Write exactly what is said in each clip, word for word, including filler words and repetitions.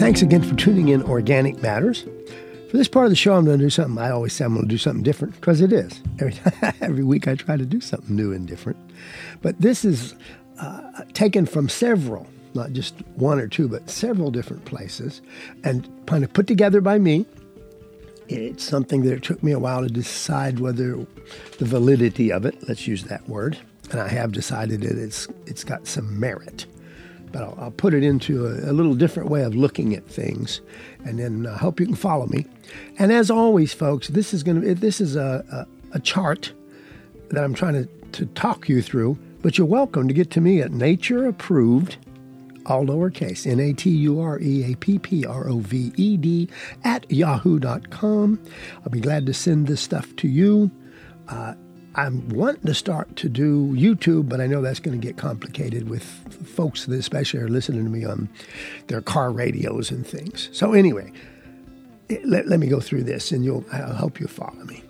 Thanks again for tuning in Organic Matters. For this part of the show, I'm going to do something. I always say I'm going to do something different because it is. Every, every week I try to do something new and different. But this is uh, taken from several, not just one or two, but several different places and kind of put together by me. It's something that it took me a while to decide whether the validity of it, let's use that word, and I have decided that it's it's got some merit. But I'll, I'll put it into a, a little different way of looking at things, and then I uh, hope you can follow me. And as always, folks, this is going to this is a, a, a chart that I'm trying to, to talk you through, but you're welcome to get to me at Nature Approved, all lowercase, N A T U R E A P P R O V E D, at yahoo dot com. I'll be glad to send this stuff to you. Uh, I'm wanting to start to do YouTube, but I know that's going to get complicated with folks that especially are listening to me on their car radios and things. So anyway, let, let me go through this, and you'll I'll help you follow me.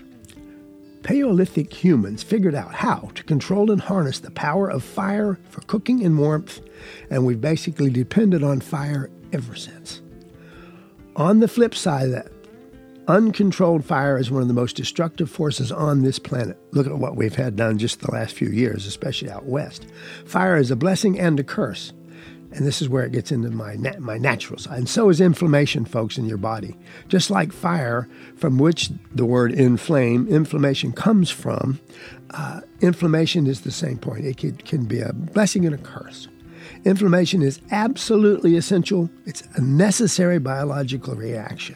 Paleolithic humans figured out how to control and harness the power of fire for cooking and warmth, and we've basically depended on fire ever since. On the flip side of that, uncontrolled fire is one of the most destructive forces on this planet. Look at what we've had done just the last few years, especially out west. Fire is a blessing and a curse. And this is where it gets into my nat- my natural side. And so is inflammation, folks, in your body. Just like fire, from which the word inflame, inflammation comes from, uh, inflammation is the same point. It can, can be a blessing and a curse. Inflammation is absolutely essential. It's a necessary biological reaction.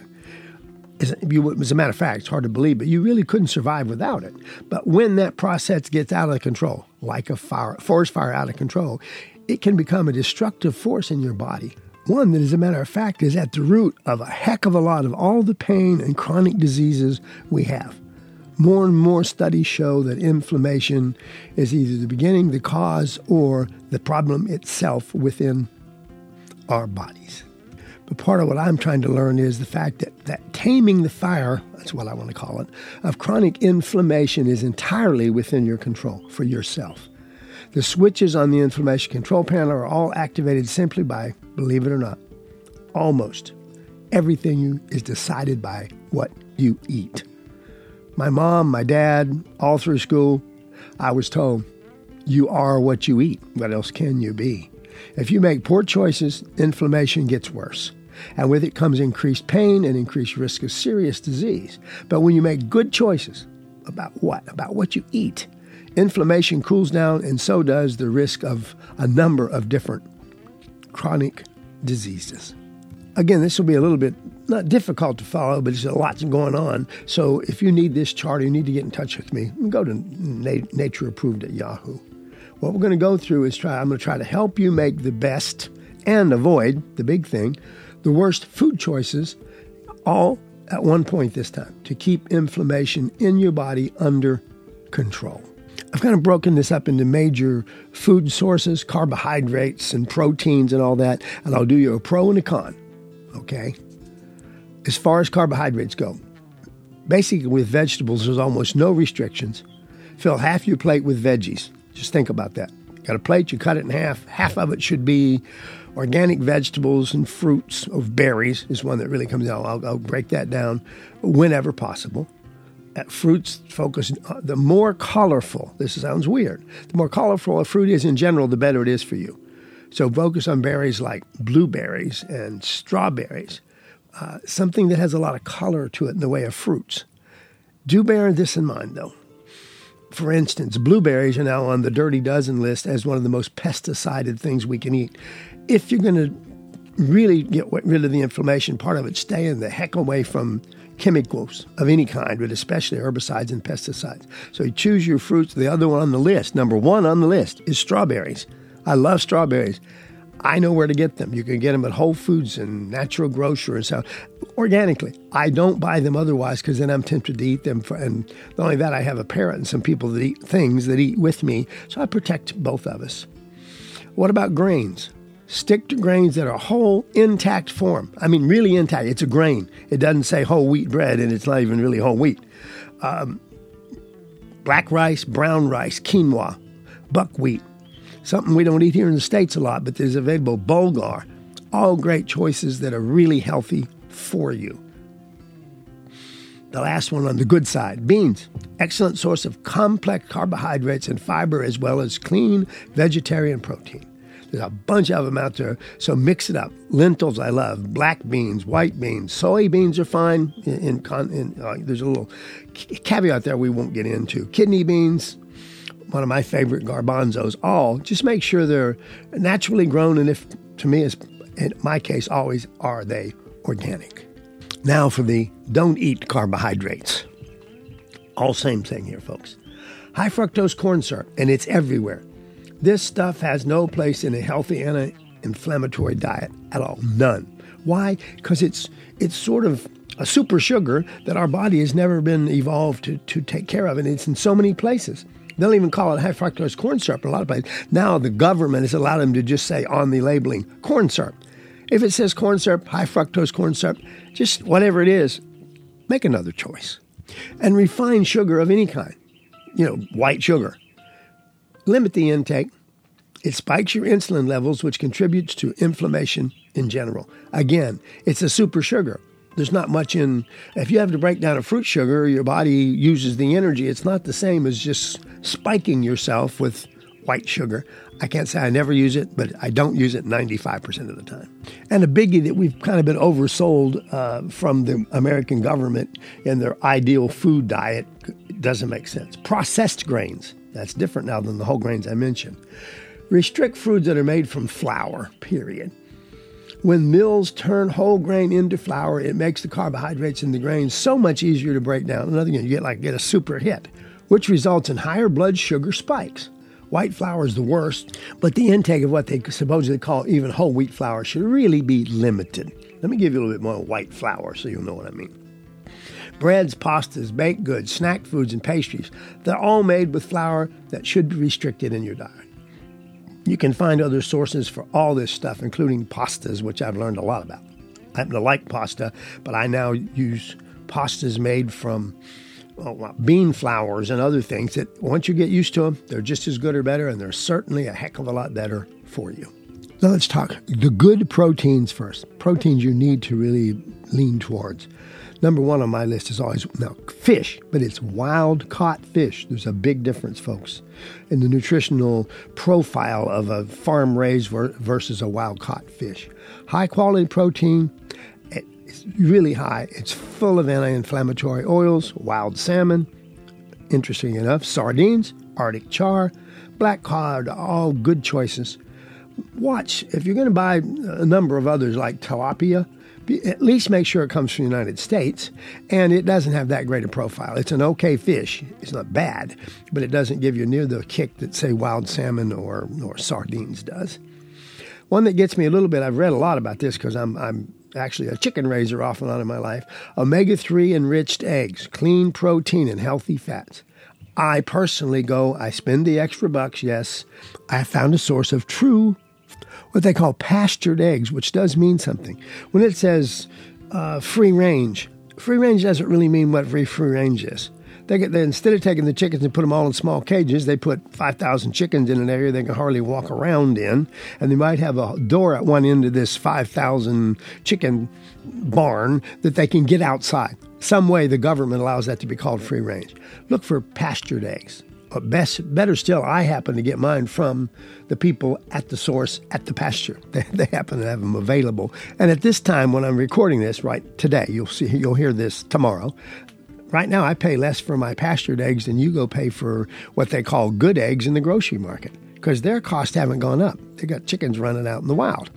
As a matter of fact, it's hard to believe, but you really couldn't survive without it. But when that process gets out of control, like a fire, forest fire out of control, it can become a destructive force in your body. One that, as a matter of fact, is at the root of a heck of a lot of all the pain and chronic diseases we have. More and more studies show that inflammation is either the beginning, the cause, or the problem itself within our bodies. But part of what I'm trying to learn is the fact that, that taming the fire, that's what I want to call it, of chronic inflammation is entirely within your control for yourself. The switches on the inflammation control panel are all activated simply by, believe it or not, almost everything you is decided by what you eat. My mom, my dad, all through school, I was told, you are what you eat. What else can you be? If you make poor choices, inflammation gets worse. And with it comes increased pain and increased risk of serious disease. But when you make good choices about what? About what you eat, inflammation cools down, and so does the risk of a number of different chronic diseases. Again, this will be a little bit not difficult to follow, but there's a lot going on. So if you need this chart or you need to get in touch with me, go to Na- Nature Approved at Yahoo. What we're going to go through is try, I'm going to try to help you make the best and avoid, the big thing, the worst food choices, all at one point this time, to keep inflammation in your body under control. I've kind of broken this up into major food sources, carbohydrates and proteins and all that, and I'll do you a pro and a con, okay? As far as carbohydrates go, basically with vegetables, there's almost no restrictions. Fill half your plate with veggies. Just think about that. Got a plate, you cut it in half. Half of it should be organic vegetables and fruits, or berries is one that really comes out. I'll, I'll break that down whenever possible. At fruits, focus, the more colorful, this sounds weird, the more colorful a fruit is in general, the better it is for you. So focus on berries like blueberries and strawberries, uh, something that has a lot of color to it in the way of fruits. Do bear this in mind, though. For instance, blueberries are now on the Dirty Dozen list as one of the most pesticided things we can eat. If you're going to really get rid of the inflammation part of it, stay the heck away from chemicals of any kind, but especially herbicides and pesticides. So you choose your fruits. The other one on the list, number one on the list, is strawberries. I love strawberries. I know where to get them. You can get them at Whole Foods and Natural Grocer and so organically. I don't buy them otherwise because then I'm tempted to eat them. For, and not only that, I have a parent and some people that eat things that eat with me, so I protect both of us. What about grains? Stick to grains that are whole, intact form. I mean, really intact. It's a grain. It doesn't say whole wheat bread, and it's not even really whole wheat. Um, black rice, brown rice, quinoa, buckwheat. Something we don't eat here in the States a lot, but there's available bulgur. all great choices that are really healthy for you. The last one on the good side, beans. Excellent source of complex carbohydrates and fiber as well as clean vegetarian protein. There's a bunch of them out there, so mix it up. Lentils I love, black beans, white beans, soybeans are fine. In, in, in uh, There's a little caveat there we won't get into. Kidney beans, one of my favorite garbanzos, all. Just make sure they're naturally grown, and if, to me, is in my case, always are they organic. Now for the don't eat carbohydrates. All same thing here, folks. High fructose corn syrup, and it's everywhere. This stuff has no place in a healthy anti-inflammatory diet at all. None. Why? Because it's it's sort of a super sugar that our body has never been evolved to, to take care of, and it's in so many places. They don't even call it high fructose corn syrup in a lot of places. Now the government has allowed them to just say on the labeling, corn syrup. If it says corn syrup, high fructose corn syrup, just whatever it is, make another choice. And refined sugar of any kind, you know, white sugar. Limit the intake. It spikes your insulin levels, which contributes to inflammation in general. Again, it's a super sugar. There's not much in, if you have to break down a fruit sugar, your body uses the energy. It's not the same as just spiking yourself with white sugar. I can't say I never use it, but I don't use it ninety-five percent of the time. And a biggie that we've kind of been oversold uh, from the American government in their ideal food diet doesn't make sense. Processed grains. That's different now than the whole grains I mentioned. Restrict foods that are made from flour, period. When mills turn whole grain into flour, it makes the carbohydrates in the grains so much easier to break down. Another thing, you get like get a super hit, which results in higher blood sugar spikes. White flour is the worst, but the intake of what they supposedly call even whole wheat flour should really be limited. Let me give you a little bit more white flour so you'll know what I mean. Breads, pastas, baked goods, snack foods, and pastries, they're all made with flour that should be restricted in your diet. You can find other sources for all this stuff, including pastas, which I've learned a lot about. I happen to like pasta, but I now use pastas made from well, bean flours and other things that once you get used to them, they're just as good or better, and they're certainly a heck of a lot better for you. Now let's talk the good proteins first. Proteins you need to really lean towards. Number one on my list is always now fish, but it's wild-caught fish. There's a big difference, folks, in the nutritional profile of a farm-raised versus a wild-caught fish. High-quality protein, it's really high. It's full of anti-inflammatory oils, wild salmon, interesting enough, sardines, Arctic char, black cod, all good choices. Watch, if you're going to buy a number of others like tilapia, at least make sure it comes from the United States, and it doesn't have that great a profile. It's an okay fish. It's not bad, but it doesn't give you near the kick that, say, wild salmon or, or sardines does. One that gets me a little bit, I've read a lot about this because I'm, I'm actually a chicken raiser off and on in my life, omega three enriched eggs, clean protein and healthy fats. I personally go, I spend the extra bucks, yes. I found a source of true what they call pastured eggs, which does mean something. When it says uh, free range, free range doesn't really mean what free free range is. They get they, instead of taking the chickens and put them all in small cages, they put five thousand chickens in an area they can hardly walk around in, and they might have a door at one end of this five thousand chicken barn that they can get outside. Some way the government allows that to be called free range. Look for pastured eggs. Or best, better still, I happen to get mine from the people at the source at the pasture. They, they happen to have them available. And at this time, when I'm recording this, right today, you'll see, you'll hear this tomorrow. Right now, I pay less for my pastured eggs than you go pay for what they call good eggs in the grocery market because their costs haven't gone up. They got chickens running out in the wild.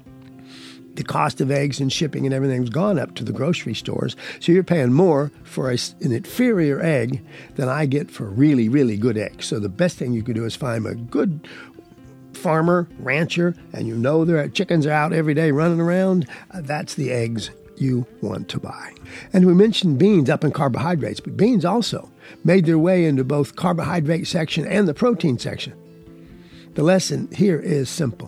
The cost of eggs and shipping and everything's gone up to the grocery stores, so you're paying more for a, an inferior egg than I get for really, really good eggs. So the best thing you can do is find a good farmer, rancher, and you know their chickens are out every day running around. Uh, that's the eggs you want to buy. And we mentioned beans up in carbohydrates, but beans also made their way into both carbohydrate section and the protein section. The lesson here is simple.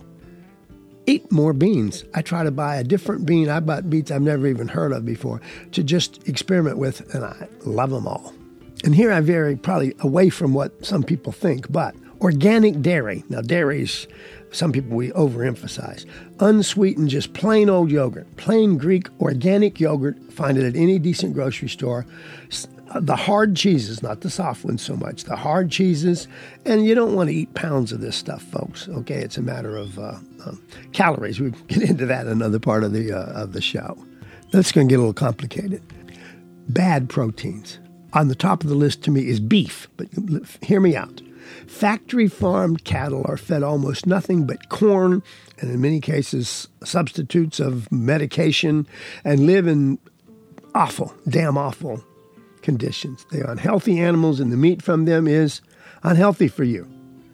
Eat more beans. I try to buy a different bean. I bought beets I've never even heard of before to just experiment with, and I love them all. And here I vary probably away from what some people think, but Organic dairy. Now, dairy is, some people we overemphasize. Unsweetened, just plain old yogurt. Plain Greek organic yogurt. Find it at any decent grocery store. The hard cheeses, not the soft ones so much. The hard cheeses. And you don't want to eat pounds of this stuff, folks. Okay, it's a matter of uh, uh, calories. We get into that in another part of the, uh, of the show. That's going to get a little complicated. Bad proteins. On the top of the list to me is beef, but hear me out. Factory-farmed cattle are fed almost nothing but corn, and in many cases, substitutes of medication, and live in awful, damn awful conditions. They are unhealthy animals, and the meat from them is unhealthy for you.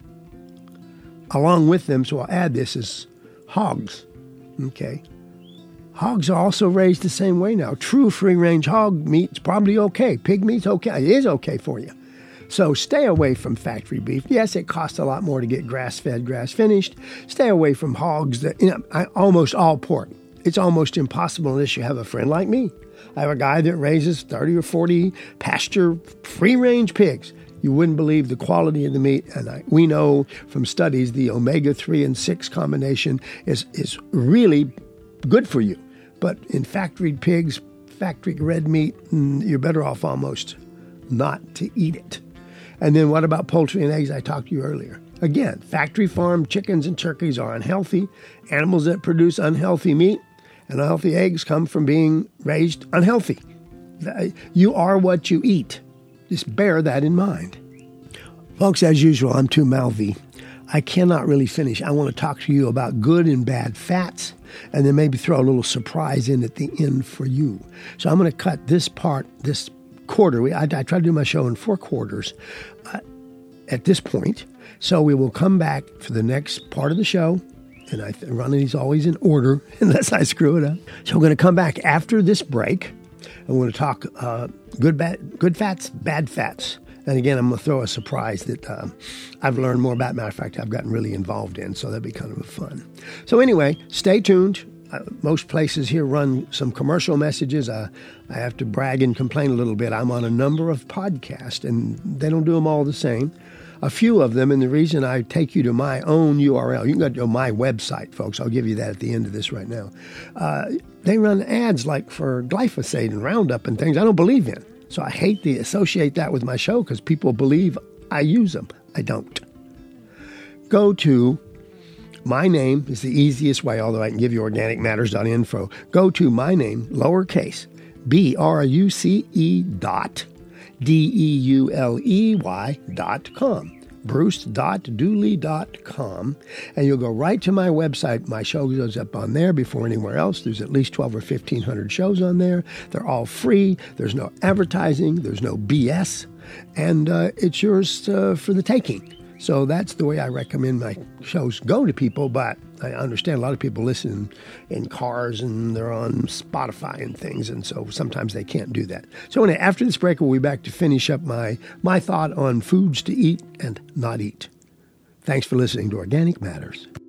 Along with them, so I'll add this, is hogs. Okay. Hogs are also raised the same way now. True free-range hog meat's probably okay. Pig meat's okay. It is okay for you. So stay away from factory beef. Yes, it costs a lot more to get grass-fed, grass-finished. Stay away from hogs. That, you know, I, almost all pork. It's almost impossible unless you have a friend like me. I have a guy that raises thirty or forty pasture free-range pigs. You wouldn't believe the quality of the meat. And I, we know from studies the omega three and six combination is, is really good for you. But in factory pigs, factory red meat, you're better off almost not to eat it. And then what about poultry and eggs? I talked to you earlier. Again, factory farmed chickens and turkeys are unhealthy. Animals that produce unhealthy meat and unhealthy eggs come from being raised unhealthy. You are what you eat. Just bear that in mind. Folks, as usual, I'm too mouthy. I cannot really finish. I want to talk to you about good and bad fats, and then maybe throw a little surprise in at the end for you. So I'm going to cut this part, this quarter. We, I, I try to do my show in four quarters uh, at this point. So we will come back for the next part of the show. And I th- run these always in order, unless I screw it up. So we're going to come back after this break. And we're going to talk uh, good, bad, good fats, bad fats. And again, I'm going to throw a surprise that uh, I've learned more about. Matter of fact, I've gotten really involved in. So that'd be kind of fun. So anyway, stay tuned. Uh, most places here run some commercial messages. Uh, I have to brag and complain a little bit. I'm on a number of podcasts, and they don't do them all the same. A few of them, and the reason I take you to my own U R L, you can go to my website, folks. I'll give you that at the end of this right now. Uh, they run ads like for glyphosate and Roundup and things I don't believe in. So I hate to associate that with my show because people believe I use them. I don't. Go to my name is the easiest way, although I can give you organic matters dot info. Go to my name, lowercase, B R U C E dot D E U L E Y dot com, bruce dot dooley dot com, and you'll go right to my website. My show goes up on there before anywhere else. There's at least twelve or fifteen hundred shows on there. They're all free. There's no advertising. There's no B S, and uh, it's yours uh, for the taking. So that's the way I recommend my shows go to people, but I understand a lot of people listen in cars and they're on Spotify and things, and so sometimes they can't do that. So anyway, after this break, we'll be back to finish up my, my thought on foods to eat and not eat. Thanks for listening to Organic Matters.